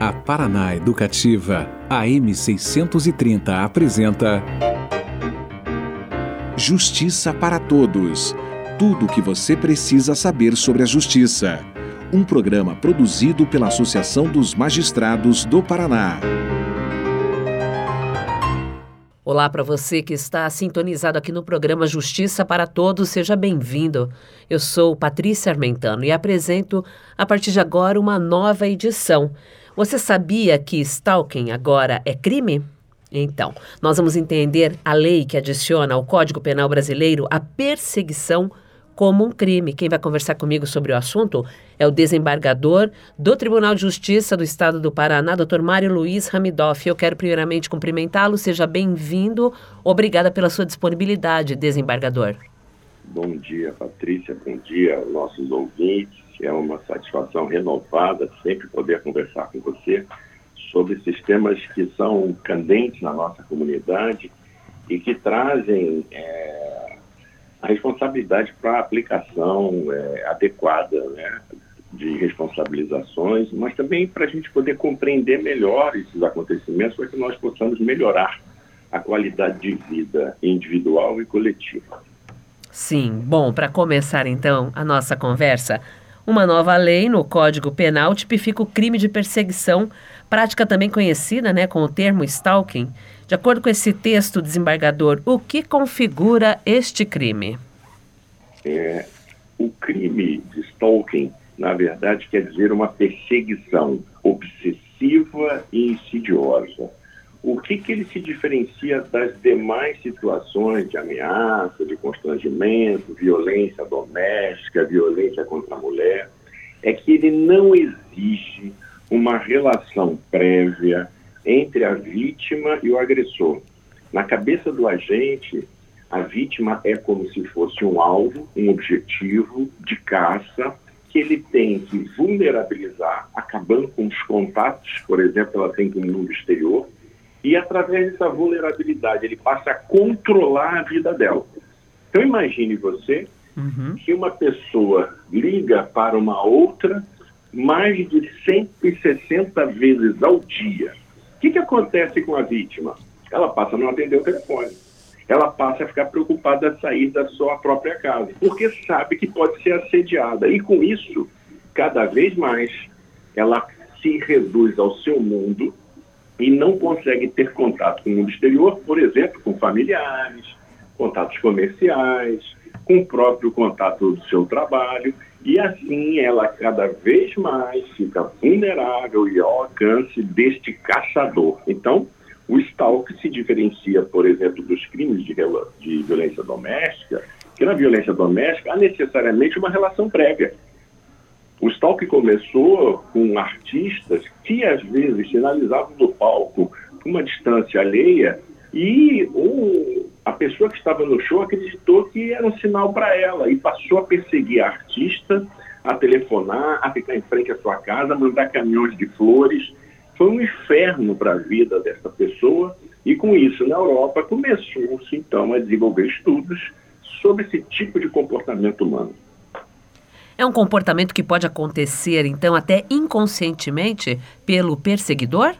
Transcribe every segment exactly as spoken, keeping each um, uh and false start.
A Paraná Educativa, A M seiscentos e trinta, apresenta Justiça para Todos. Tudo o que você precisa saber sobre a justiça. Um programa produzido pela Associação dos Magistrados do Paraná. Olá para você que está sintonizado aqui no programa Justiça para Todos, seja bem-vindo. Eu sou Patrícia Armentano e apresento a partir de agora uma nova edição. Você sabia que stalking agora é crime? Então, nós vamos entender a lei que adiciona ao Código Penal brasileiro a perseguição como um crime. Quem vai conversar comigo sobre o assunto é o desembargador do Tribunal de Justiça do Estado do Paraná, doutor Mário Luiz Hamidoff. Eu quero primeiramente cumprimentá-lo, seja bem-vindo. Obrigada pela sua disponibilidade, desembargador. Bom dia, Patrícia. Bom dia aos nossos ouvintes. É uma satisfação renovada sempre poder conversar com você sobre esses temas que são candentes na nossa comunidade e que trazem é, a responsabilidade para a aplicação é, adequada, né, de responsabilizações, mas também para a gente poder compreender melhor esses acontecimentos para que nós possamos melhorar a qualidade de vida individual e coletiva. Sim, bom, para começar então a nossa conversa, uma nova lei no Código Penal tipifica o crime de perseguição, prática também conhecida, né, com o termo stalking. De acordo com esse texto, desembargador, o que configura este crime? É, o crime de stalking, na verdade, quer dizer uma perseguição obsessiva e insidiosa. O que, que ele se diferencia das demais situações de ameaça, de constrangimento, violência doméstica, violência contra a mulher, é que ele não exige uma relação prévia entre a vítima e o agressor. Na cabeça do agente, a vítima é como se fosse um alvo, um objetivo de caça que ele tem que vulnerabilizar, acabando com os contatos, por exemplo, ela tem com o mundo exterior, e através dessa vulnerabilidade ele passa a controlar a vida dela. Então imagine você uhum. que uma pessoa liga para uma outra mais de cento e sessenta vezes ao dia. O que, que acontece com a vítima? Ela passa a não atender o telefone. Ela passa a ficar preocupada a sair da sua própria casa, porque sabe que pode ser assediada. E com isso, cada vez mais, ela se reduz ao seu mundo e não consegue ter contato com o mundo exterior, por exemplo, com familiares, contatos comerciais, com o próprio contato do seu trabalho, e assim ela cada vez mais fica vulnerável e ao alcance deste caçador. Então, o stalking se diferencia, por exemplo, dos crimes de, de violência doméstica, que na violência doméstica há necessariamente uma relação prévia. O stalking começou com artistas que, às vezes, sinalizavam no palco uma distância alheia e um, a pessoa que estava no show acreditou que era um sinal para ela e passou a perseguir a artista, a telefonar, a ficar em frente à sua casa, a mandar caminhões de flores. Foi um inferno para a vida dessa pessoa e, com isso, na Europa, começou-se, então, a desenvolver estudos sobre esse tipo de comportamento humano. É um comportamento que pode acontecer, então, até inconscientemente pelo perseguidor?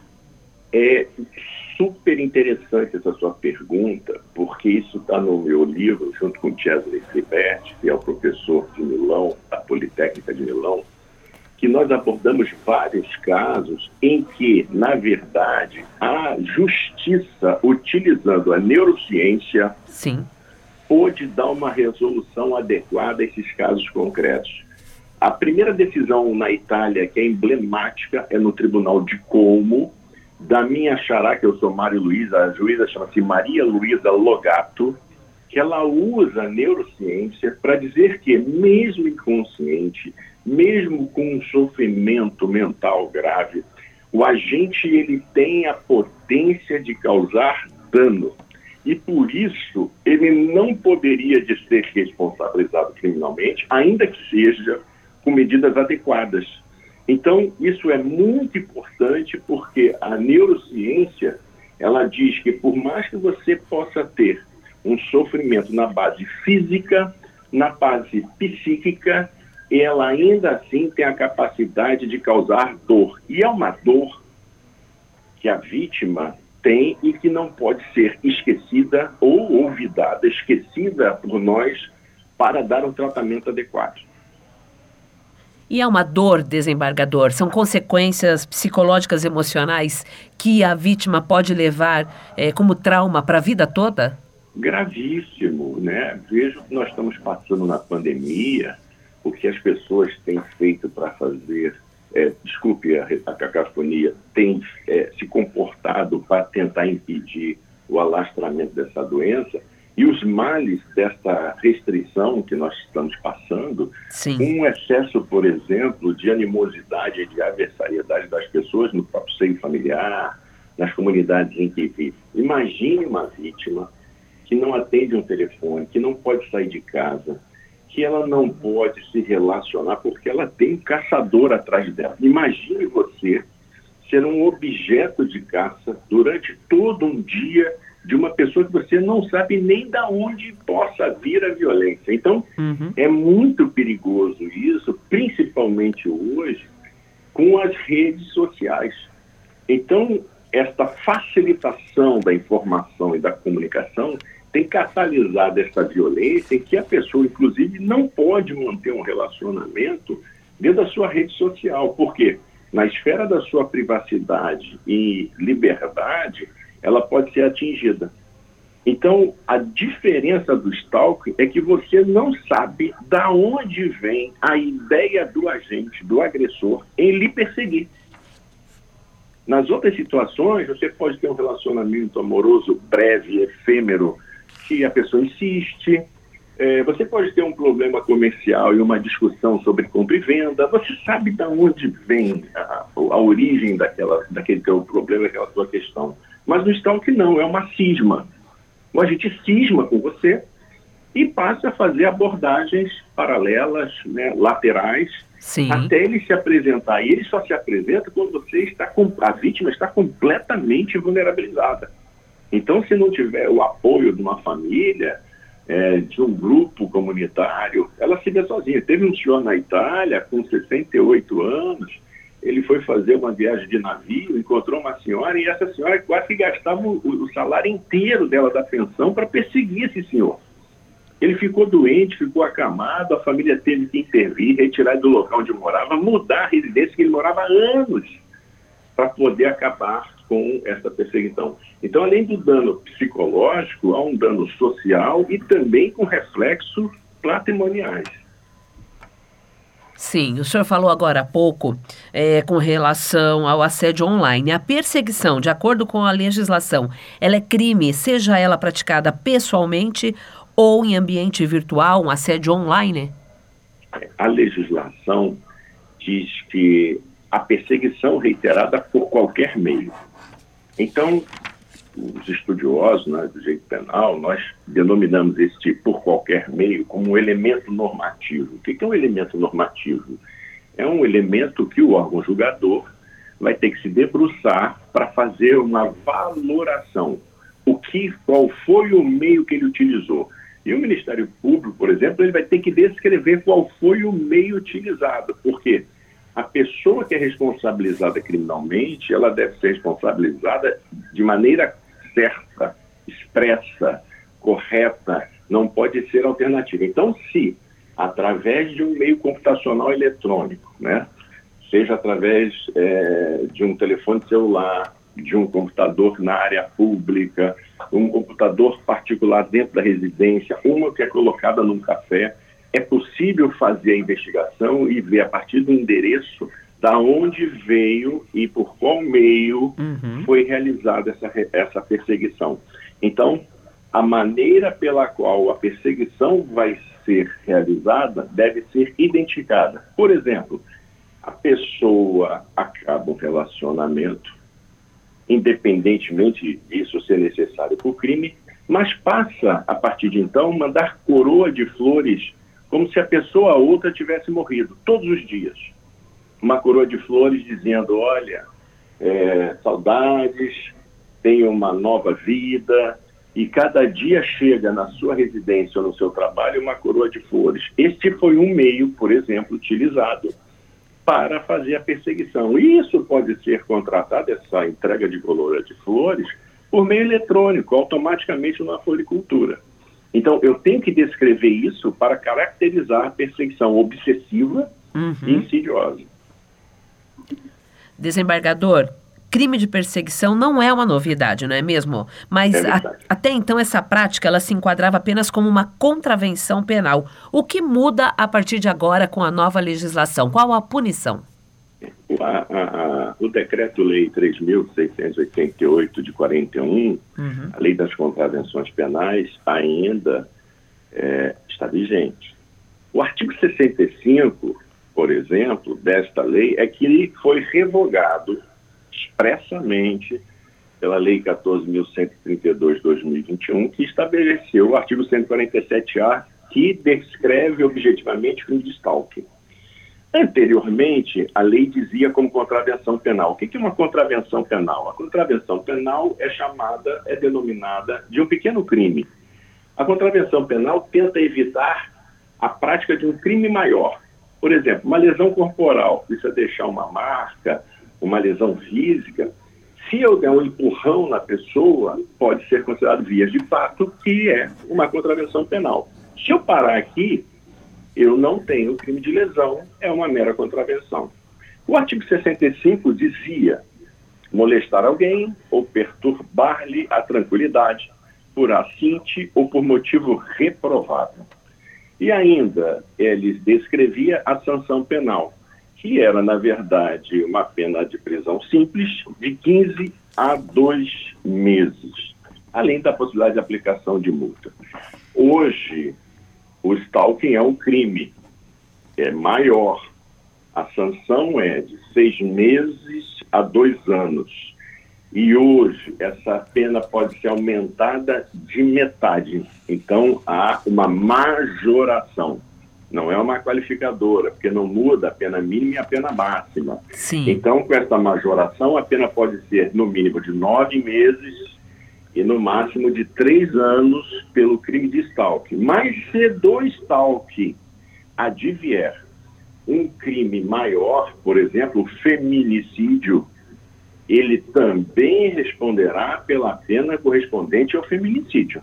É super interessante essa sua pergunta, porque isso está no meu livro, junto com Cesare Sliberti, que é o professor de Milão, da Politécnica de Milão, que nós abordamos vários casos em que, na verdade, a justiça, utilizando a neurociência, Sim. pôde dar uma resolução adequada a esses casos concretos. A primeira decisão na Itália, que é emblemática, é no Tribunal de Como, da minha xará, que eu sou Mário Luiz, a juíza chama-se Maria Luísa Logato, que ela usa a neurociência para dizer que, mesmo inconsciente, mesmo com um sofrimento mental grave, o agente ele tem a potência de causar dano. E, por isso, ele não poderia de ser responsabilizado criminalmente, ainda que seja com medidas adequadas. Então, isso é muito importante porque a neurociência, ela diz que por mais que você possa ter um sofrimento na base física, na base psíquica, ela ainda assim tem a capacidade de causar dor. E é uma dor que a vítima tem e que não pode ser esquecida ou olvidada, esquecida por nós para dar um tratamento adequado. E é uma dor, desembargador? São consequências psicológicas, emocionais que a vítima pode levar é, como trauma para a vida toda? Gravíssimo, né? Vejo que nós estamos passando na pandemia, o que as pessoas têm feito para fazer, é, desculpe a, a cacofonia, têm é, se comportado para tentar impedir o alastramento dessa doença. E os males dessa restrição que nós estamos passando, Sim. um excesso, por exemplo, de animosidade e de adversariedade das pessoas no próprio seio familiar, nas comunidades em que vive. Imagine uma vítima que não atende um telefone, que não pode sair de casa, que ela não pode se relacionar porque ela tem um caçador atrás dela. Imagine você ser um objeto de caça durante todo um dia de uma pessoa que você não sabe nem de onde possa vir a violência. Então, uhum. é muito perigoso isso, principalmente hoje, com as redes sociais. Então, esta facilitação da informação e da comunicação tem catalisado essa violência em que a pessoa, inclusive, não pode manter um relacionamento dentro da sua rede social. Por quê? Na esfera da sua privacidade e liberdade, ela pode ser atingida. Então, a diferença do stalking é que você não sabe de onde vem a ideia do agente, do agressor, em lhe perseguir. Nas outras situações, você pode ter um relacionamento amoroso breve, efêmero, que a pessoa insiste. É, você pode ter um problema comercial e uma discussão sobre compra e venda. Você sabe de onde vem a, a origem daquela, daquele teu problema, daquela tua questão. Mas no stalking não, é uma cisma. A gente cisma com você e passa a fazer abordagens paralelas, né, laterais, Sim. até ele se apresentar. E ele só se apresenta quando você está com, a vítima está completamente vulnerabilizada. Então, se não tiver o apoio de uma família, é, de um grupo comunitário, ela se vê sozinha. Teve um senhor na Itália, com sessenta e oito anos, ele foi fazer uma viagem de navio, encontrou uma senhora e essa senhora quase que gastava o, o salário inteiro dela da pensão para perseguir esse senhor. Ele ficou doente, ficou acamado, a família teve que intervir, retirar do local onde morava, mudar a residência que ele morava há anos para poder acabar com essa perseguição. Então, além do dano psicológico, há um dano social e também com reflexos patrimoniais. Sim, o senhor falou agora há pouco é, com relação ao assédio online. A perseguição, de acordo com a legislação, ela é crime, seja ela praticada pessoalmente ou em ambiente virtual, um assédio online? A legislação diz que a perseguição reiterada por qualquer meio. Então, os estudiosos, né, do direito penal, nós denominamos esse tipo por qualquer meio como um elemento normativo. O que é um elemento normativo? É um elemento que o órgão julgador vai ter que se debruçar para fazer uma valoração. O que, qual foi o meio que ele utilizou? E o Ministério Público, por exemplo, ele vai ter que descrever qual foi o meio utilizado. Por quê? A pessoa que é responsabilizada criminalmente, ela deve ser responsabilizada de maneira certa, expressa, correta, não pode ser alternativa. Então, se através de um meio computacional eletrônico, né, seja através é, de um telefone celular, de um computador na área pública, um computador particular dentro da residência, uma que é colocada num café, é possível fazer a investigação e ver a partir do endereço da onde veio e por qual meio uhum. foi realizada essa, essa perseguição. Então, a maneira pela qual a perseguição vai ser realizada deve ser identificada. Por exemplo, a pessoa acaba um relacionamento, independentemente disso ser necessário para o crime, mas passa, a partir de então, mandar coroa de flores como se a pessoa outra tivesse morrido, todos os dias. Uma coroa de flores dizendo, olha, é, saudades, tenha uma nova vida, e cada dia chega na sua residência ou no seu trabalho uma coroa de flores. Este foi um meio, por exemplo, utilizado para fazer a perseguição. E isso pode ser contratado, essa entrega de colora de flores, por meio eletrônico, automaticamente na floricultura. Então, eu tenho que descrever isso para caracterizar a perseguição obsessiva uhum. e insidiosa. Desembargador, crime de perseguição não é uma novidade, não é mesmo? Mas é a, até então essa prática ela se enquadrava apenas como uma contravenção penal. O que muda a partir de agora com a nova legislação? Qual a punição? A, a, a, o Decreto-Lei três mil seiscentos e oitenta e oito de quarenta e um, uhum. a Lei das Contravenções Penais, ainda é, está vigente. O artigo sessenta e cinco, por exemplo, desta lei, é que ele foi revogado expressamente pela Lei quatorze mil cento e trinta e dois de dois mil e vinte e um, que estabeleceu o artigo cento e quarenta e sete A, que descreve objetivamente o crime de stalking. Anteriormente, a lei dizia como contravenção penal. O que é uma contravenção penal? A contravenção penal é chamada, é denominada de um pequeno crime. A contravenção penal tenta evitar a prática de um crime maior. Por exemplo, uma lesão corporal, isso é deixar uma marca, uma lesão física. Se eu der um empurrão na pessoa, pode ser considerado vias de fato, que é uma contravenção penal. Se eu parar aqui, eu não tenho crime de lesão, é uma mera contravenção. O artigo sessenta e cinco dizia molestar alguém ou perturbar-lhe a tranquilidade por assinte ou por motivo reprovável. E ainda, ele descrevia a sanção penal, que era, na verdade, uma pena de prisão simples de quinze a dois meses, além da possibilidade de aplicação de multa. Hoje, o stalking é um crime, é maior. A sanção é de seis meses a dois anos. E hoje essa pena pode ser aumentada de metade. Então há uma majoração. Não é uma qualificadora, porque não muda a pena mínima e a pena máxima. Sim. Então, com essa majoração, a pena pode ser no mínimo de nove meses e no máximo de três anos pelo crime de stalking. Mas se do stalking advier um crime maior, por exemplo, o feminicídio, ele também responderá pela pena correspondente ao feminicídio.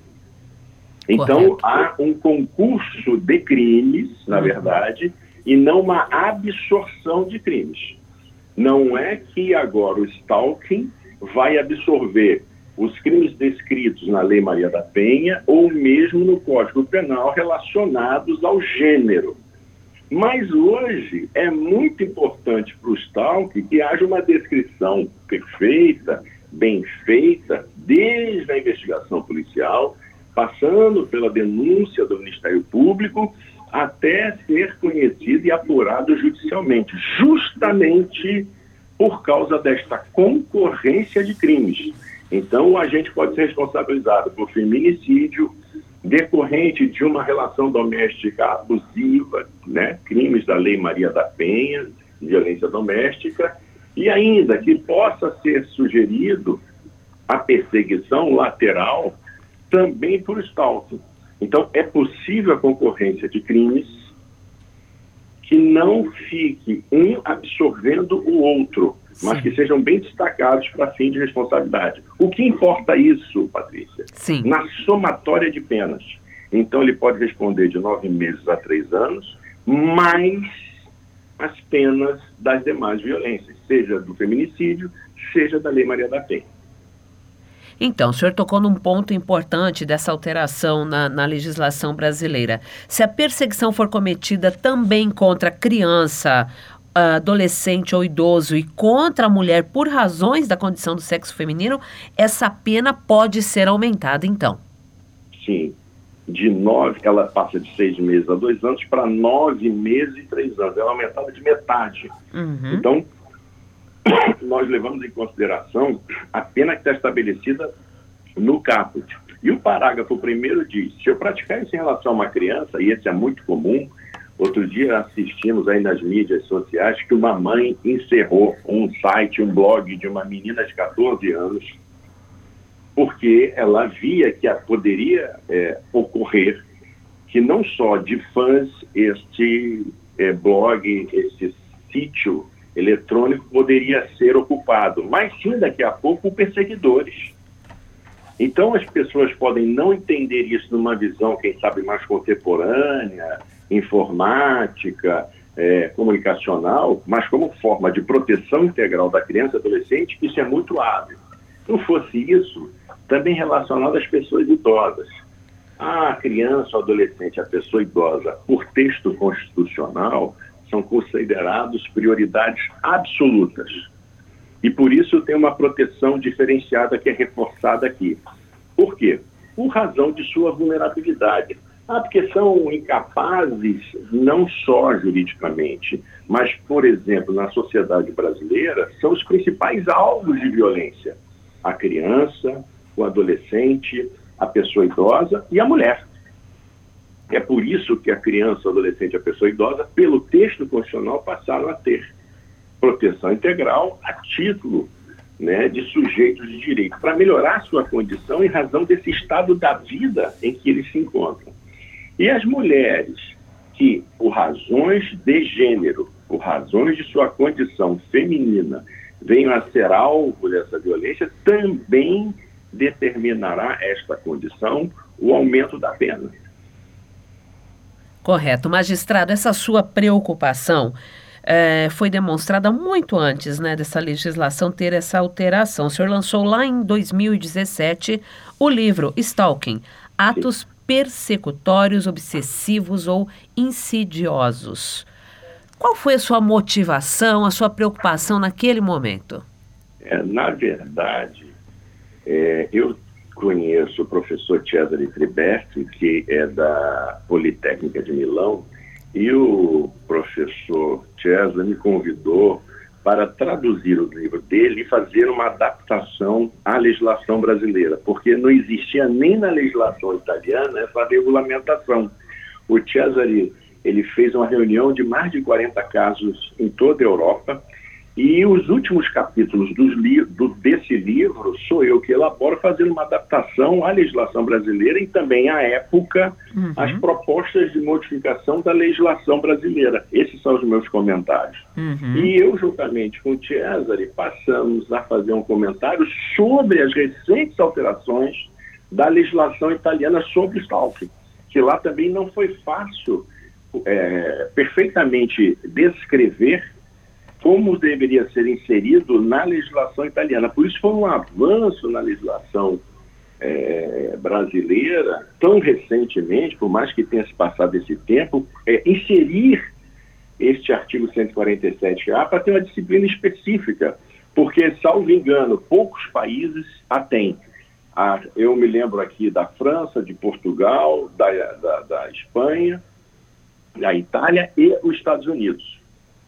Então, correto. Há um concurso de crimes, na uhum. verdade, e não uma absorção de crimes. Não é que agora o stalking vai absorver os crimes descritos na Lei Maria da Penha ou mesmo no Código Penal relacionados ao gênero. Mas hoje é muito importante para o stalking que haja uma descrição perfeita, bem feita, desde a investigação policial, passando pela denúncia do Ministério Público, até ser conhecido e apurado judicialmente, justamente por causa desta concorrência de crimes. Então, o agente pode ser responsabilizado por feminicídio, decorrente de uma relação doméstica abusiva, né? Crimes da Lei Maria da Penha, violência doméstica, e ainda que possa ser sugerido a perseguição lateral também por stalking. Então, é possível a concorrência de crimes que não fique um absorvendo o outro, mas Sim. que sejam bem destacados para fim de responsabilidade. O que importa isso, Patrícia? Sim. Na somatória de penas. Então, ele pode responder de nove meses a três anos, mais as penas das demais violências, seja do feminicídio, seja da Lei Maria da Penha. Então, o senhor tocou num ponto importante dessa alteração na, na legislação brasileira. Se a perseguição for cometida também contra criança, adolescente ou idoso e contra a mulher por razões da condição do sexo feminino, essa pena pode ser aumentada, então? Sim. De nove, ela passa de seis meses a dois anos para nove meses e três anos. Ela é aumentada de metade. Uhum. Então, nós levamos em consideração a pena que está estabelecida no caput. E o parágrafo primeiro diz, se eu praticar isso em relação a uma criança, e esse é muito comum, outro dia assistimos aí nas mídias sociais que uma mãe encerrou um site, um blog de uma menina de catorze anos, porque ela via que poderia é, ocorrer que não só de fãs este é, blog, este sítio eletrônico poderia ser ocupado, mas sim, daqui a pouco, por perseguidores. Então, as pessoas podem não entender isso numa visão, quem sabe, mais contemporânea, informática, é, comunicacional, mas como forma de proteção integral da criança e adolescente, isso é muito hábil. Se não fosse isso, também relacionado às pessoas idosas. A criança, o adolescente, a pessoa idosa, por texto constitucional, são considerados prioridades absolutas. E por isso tem uma proteção diferenciada que é reforçada aqui. Por quê? Por razão de sua vulnerabilidade. Ah, porque são incapazes não só juridicamente, mas, por exemplo, na sociedade brasileira, são os principais alvos de violência. A criança, o adolescente, a pessoa idosa e a mulher. É por isso que a criança, o adolescente e a pessoa idosa, pelo texto constitucional, passaram a ter proteção integral a título, né, de sujeitos de direito, para melhorar sua condição em razão desse estado da vida em que eles se encontram. E as mulheres que, por razões de gênero, por razões de sua condição feminina, venham a ser alvo dessa violência, também determinará esta condição o aumento da pena. Correto. Magistrado, essa sua preocupação é, foi demonstrada muito antes, né, dessa legislação ter essa alteração. O senhor lançou lá em dois mil e dezessete o livro Stalking, Atos Sim. Persecutórios, Obsessivos ou Insidiosos. Qual foi a sua motivação, a sua preocupação naquele momento? É, na verdade, é, eu conheço o professor Cesare Triberti, que é da Politécnica de Milão, e o professor Cesare me convidou para traduzir o livro dele e fazer uma adaptação à legislação brasileira, porque não existia nem na legislação italiana essa regulamentação. O Cesare, ele fez uma reunião de mais de quarenta casos em toda a Europa, e os últimos capítulos dos li- do, desse livro sou eu que elaboro, fazendo uma adaptação à legislação brasileira e também, à época, uhum. as propostas de modificação da legislação brasileira. Esses são os meus comentários. Uhum. E eu, juntamente com o Cesare, passamos a fazer um comentário sobre as recentes alterações da legislação italiana sobre o stalking, que lá também não foi fácil é, perfeitamente descrever como deveria ser inserido na legislação italiana. Por isso foi um avanço na legislação é, brasileira, tão recentemente, por mais que tenha se passado esse tempo, é, inserir este artigo cento e quarenta e sete A para ter uma disciplina específica, porque, salvo engano, poucos países a têm. Ah, eu me lembro aqui da França, de Portugal, da, da, da Espanha, da Itália e os Estados Unidos.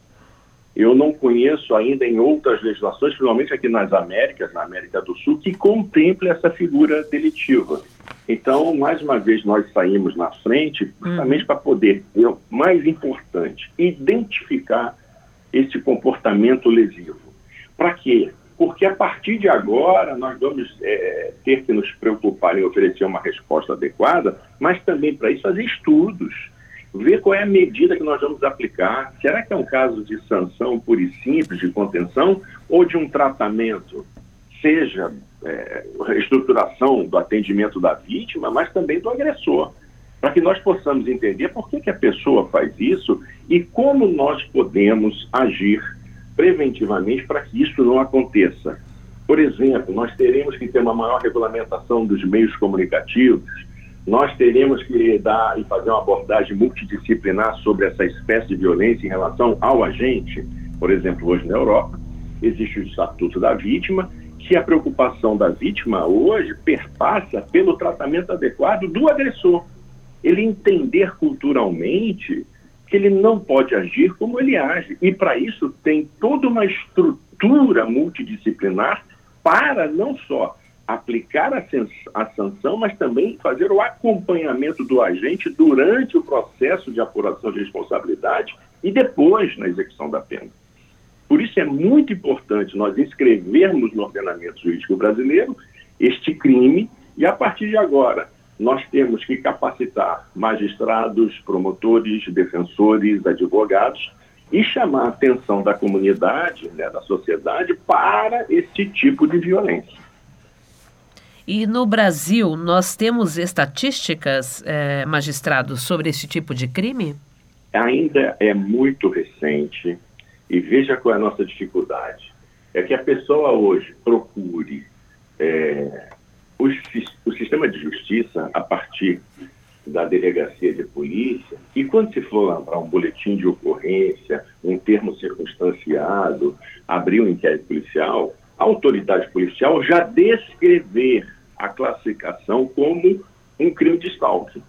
Eu não conheço ainda em outras legislações, principalmente aqui nas Américas, na América do Sul, que contemple essa figura delitiva. Então, mais uma vez, nós saímos na frente justamente hum. para poder, o mais importante, identificar esse comportamento lesivo. Para quê? Porque a partir de agora nós vamos é, ter que nos preocupar em oferecer uma resposta adequada, mas também para isso fazer estudos, ver qual é a medida que nós vamos aplicar. Será que é um caso de sanção pura e simples, de contenção, ou de um tratamento, seja é, a estruturação do atendimento da vítima, mas também do agressor, para que nós possamos entender por que, que a pessoa faz isso e como nós podemos agir preventivamente para que isso não aconteça. Por exemplo, nós teremos que ter uma maior regulamentação dos meios comunicativos, nós teremos que dar e fazer uma abordagem multidisciplinar sobre essa espécie de violência em relação ao agente. Por exemplo, hoje na Europa, existe o Estatuto da Vítima, que a preocupação da vítima hoje perpassa pelo tratamento adequado do agressor. Ele entender culturalmente que ele não pode agir como ele age. E, para isso, tem toda uma estrutura multidisciplinar para não só aplicar a, a sanção, mas também fazer o acompanhamento do agente durante o processo de apuração de responsabilidade e depois na execução da pena. Por isso é muito importante nós inscrevermos no ordenamento jurídico brasileiro este crime e, a partir de agora, nós temos que capacitar magistrados, promotores, defensores, advogados e chamar a atenção da comunidade, né, da sociedade, para esse tipo de violência. E no Brasil, nós temos estatísticas, eh, magistrados, sobre esse tipo de crime? Ainda é muito recente, e veja qual é a nossa dificuldade. É que a pessoa hoje procure é, o, o sistema de justiça a partir da delegacia de polícia, e quando se for lembrar um boletim de ocorrência, um termo circunstanciado, abrir um inquérito policial, a autoridade policial já descrever a classificação como um crime de stalking.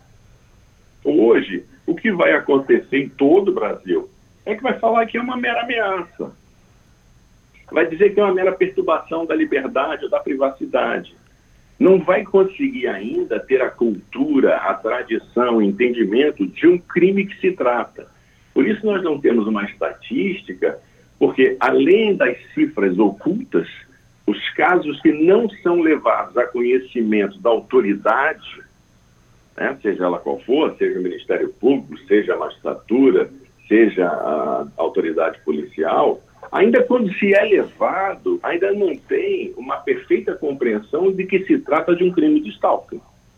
Hoje, o que vai acontecer em todo o Brasil é que vai falar que é uma mera ameaça. Vai dizer que é uma mera perturbação da liberdade ou da privacidade. Não vai conseguir ainda ter a cultura, a tradição, o entendimento de um crime que se trata. Por isso nós não temos uma estatística, porque além das cifras ocultas, os casos que não são levados a conhecimento da autoridade, né, seja ela qual for, seja o Ministério Público, seja a magistratura, seja a autoridade policial, ainda quando se é levado, ainda não tem uma perfeita compreensão de que se trata de um crime de stalking.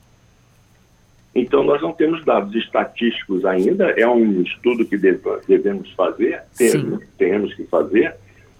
Então, nós não temos dados estatísticos ainda, é um estudo que devemos fazer, temos, temos que fazer,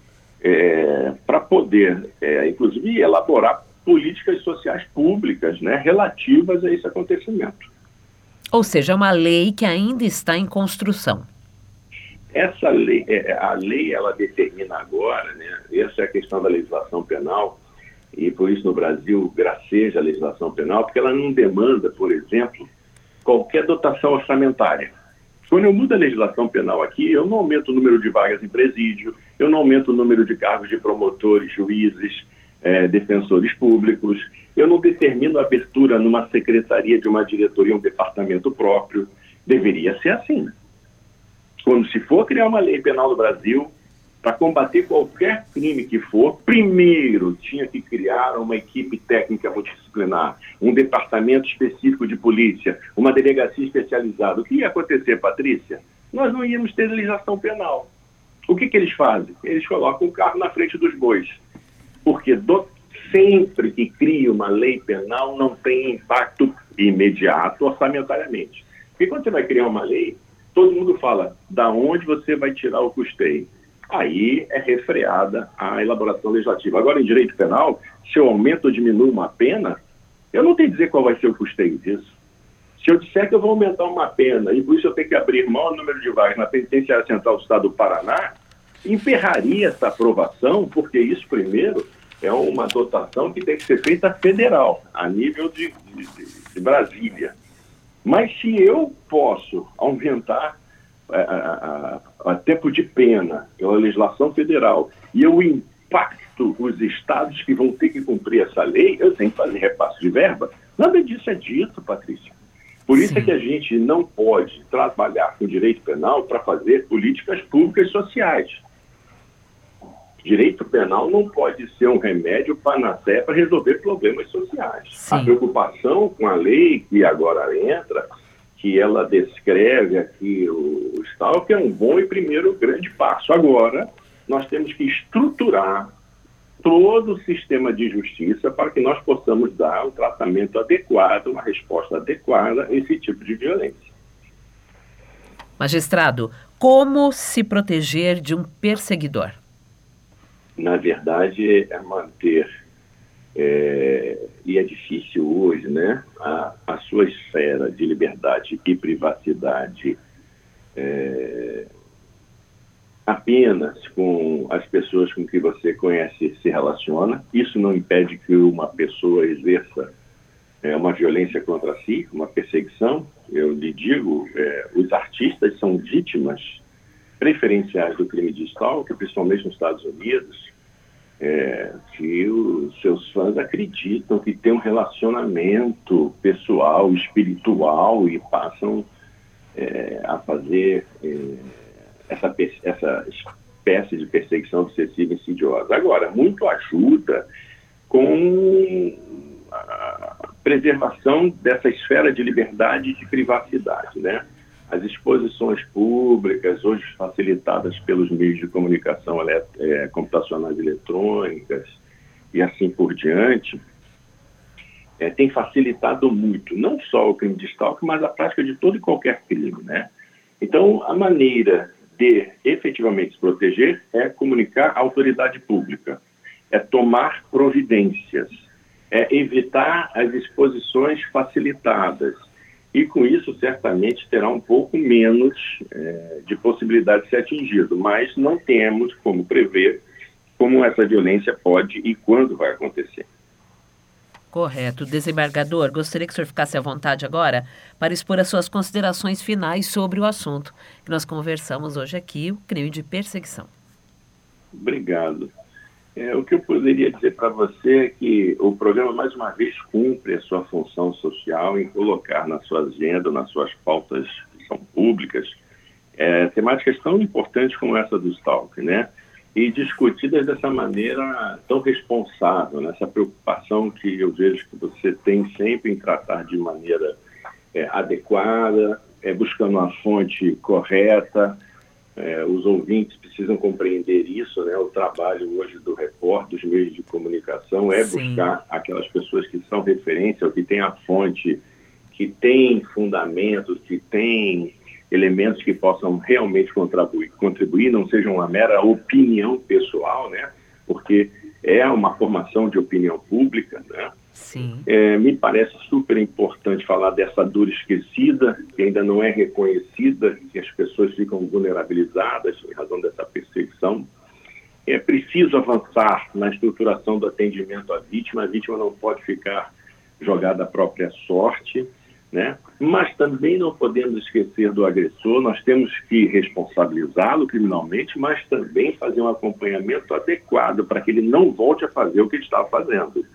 é, para poder, é, inclusive, elaborar políticas sociais públicas, né, relativas a esse acontecimento. Ou seja, é uma lei que ainda está em construção. Essa lei, a lei, ela determina agora, né, essa é a questão da legislação penal, e por isso no Brasil graceja a legislação penal, porque ela não demanda, por exemplo, qualquer dotação orçamentária. Quando eu mudo a legislação penal aqui, eu não aumento o número de vagas em presídio, eu não aumento o número de cargos de promotores, juízes, é, defensores públicos, eu não determino a abertura numa secretaria de uma diretoria, um departamento próprio. Deveria ser assim. Quando se for criar uma lei penal no Brasil, para combater qualquer crime que for, primeiro tinha que criar uma equipe técnica multidisciplinar, um departamento específico de polícia, uma delegacia especializada. O que ia acontecer, Patrícia? Nós não íamos ter legislação penal. O que, que eles fazem? Eles colocam o carro na frente dos bois. Porque do, sempre que cria uma lei penal não tem impacto imediato orçamentariamente. Porque quando você vai criar uma lei, todo mundo fala, da onde você vai tirar o custeio? Aí é refreada a elaboração legislativa. Agora, em direito penal, se eu aumento ou diminuo uma pena, eu não tenho que dizer qual vai ser o custeio disso. Se eu disser que eu vou aumentar uma pena e por isso eu tenho que abrir maior número de vagas na Penitenciária Central do Estado do Paraná, emperraria essa aprovação, porque isso, primeiro, é uma dotação que tem que ser feita federal, a nível de, de, de Brasília. Mas se eu posso aumentar a, a, a, a tempo de pena pela legislação federal e eu impacto os estados que vão ter que cumprir essa lei, eu tenho que fazer repasse de verba. Nada disso é dito, Patrícia. Por isso Sim. é que a gente não pode trabalhar com direito penal para fazer políticas públicas sociais. Direito penal não pode ser um remédio panaceia para resolver problemas sociais. Sim. A preocupação com a lei que agora entra, que ela descreve aqui o, o stalking, é um bom e primeiro grande passo. Agora, nós temos que estruturar todo o sistema de justiça para que nós possamos dar um tratamento adequado, uma resposta adequada a esse tipo de violência. Magistrado, como se proteger de um perseguidor? Na verdade, é manter, é, e é difícil hoje, né, a, a sua esfera de liberdade e privacidade é, apenas com as pessoas com que você conhece e se relaciona. Isso não impede que uma pessoa exerça é, uma violência contra si, uma perseguição. Eu lhe digo, é, os artistas são vítimas preferenciais do crime de stalking, principalmente nos Estados Unidos, é, que os seus fãs acreditam que tem um relacionamento pessoal, espiritual e passam é, a fazer é, essa, essa espécie de perseguição obsessiva e insidiosa. Agora, muito ajuda com a preservação dessa esfera de liberdade e de privacidade, né? As exposições públicas, hoje facilitadas pelos meios de comunicação elet- é, computacionais eletrônicas e assim por diante, é, tem facilitado muito, não só o crime de stalking, mas a prática de todo e qualquer crime, né? Então, a maneira de efetivamente se proteger é comunicar à autoridade pública, é tomar providências, é evitar as exposições facilitadas. E com isso, certamente, terá um pouco menos é, de possibilidade de ser atingido. Mas não temos como prever como essa violência pode e quando vai acontecer. Correto. Desembargador, gostaria que o senhor ficasse à vontade agora para expor as suas considerações finais sobre o assunto que nós conversamos hoje aqui, o crime de perseguição. Obrigado. É, o que eu poderia dizer para você é que o programa, mais uma vez, cumpre a sua função social em colocar na sua agenda, nas suas pautas que são públicas, é, temáticas tão importantes como essa do stalking, né? E discutidas dessa maneira tão responsável, nessa preocupação que eu vejo que você tem sempre em tratar de maneira é, adequada, é, buscando uma fonte correta. É, os ouvintes precisam compreender isso, né? O trabalho hoje do repórter, dos meios de comunicação, é Sim. buscar aquelas pessoas que são referência, ou que têm a fonte, que têm fundamentos, que têm elementos que possam realmente contribuir, contribuir, não seja uma mera opinião pessoal, né? Porque é uma formação de opinião pública, né? Sim. É, me parece super importante falar dessa dor esquecida, que ainda não é reconhecida, que as pessoas ficam vulnerabilizadas em razão dessa perseguição. É preciso avançar na estruturação do atendimento à vítima. A vítima não pode ficar jogada à própria sorte, né? Mas também não podemos esquecer do agressor. Nós temos que responsabilizá-lo criminalmente, mas também fazer um acompanhamento adequado para que ele não volte a fazer o que ele estava fazendo.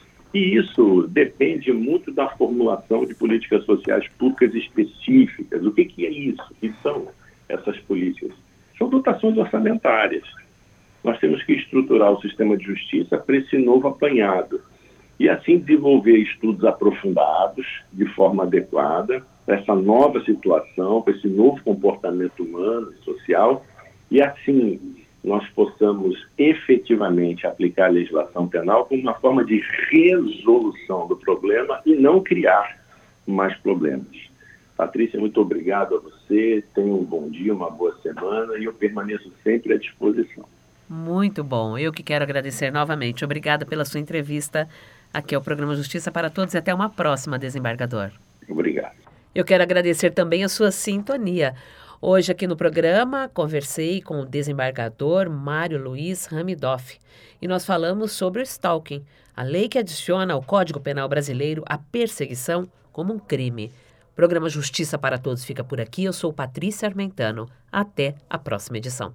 E isso depende muito da formulação de políticas sociais públicas específicas. O que, que é isso? O que são essas políticas? São dotações orçamentárias. Nós temos que estruturar o sistema de justiça para esse novo apanhado e assim desenvolver estudos aprofundados, de forma adequada, para essa nova situação, para esse novo comportamento humano e social, e assim nós possamos efetivamente aplicar a legislação penal como uma forma de resolução do problema e não criar mais problemas. Patrícia, muito obrigado a você, tenha um bom dia, uma boa semana e eu permaneço sempre à disposição. Muito bom, eu que quero agradecer novamente. Obrigada pela sua entrevista aqui ao programa Justiça para Todos e até uma próxima, desembargador. Obrigado. Eu quero agradecer também a sua sintonia. Hoje aqui no programa conversei com o desembargador Mário Luiz Ramidoff e nós falamos sobre o stalking, a lei que adiciona ao Código Penal brasileiro a perseguição como um crime. O programa Justiça para Todos fica por aqui. Eu sou Patrícia Armentano. Até a próxima edição.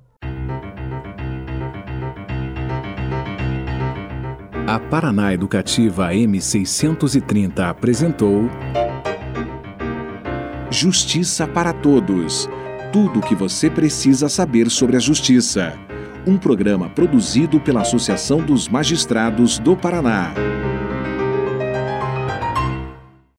A Paraná Educativa M seiscentos e trinta apresentou Justiça para Todos. Tudo o que você precisa saber sobre a justiça. Um programa produzido pela Associação dos Magistrados do Paraná.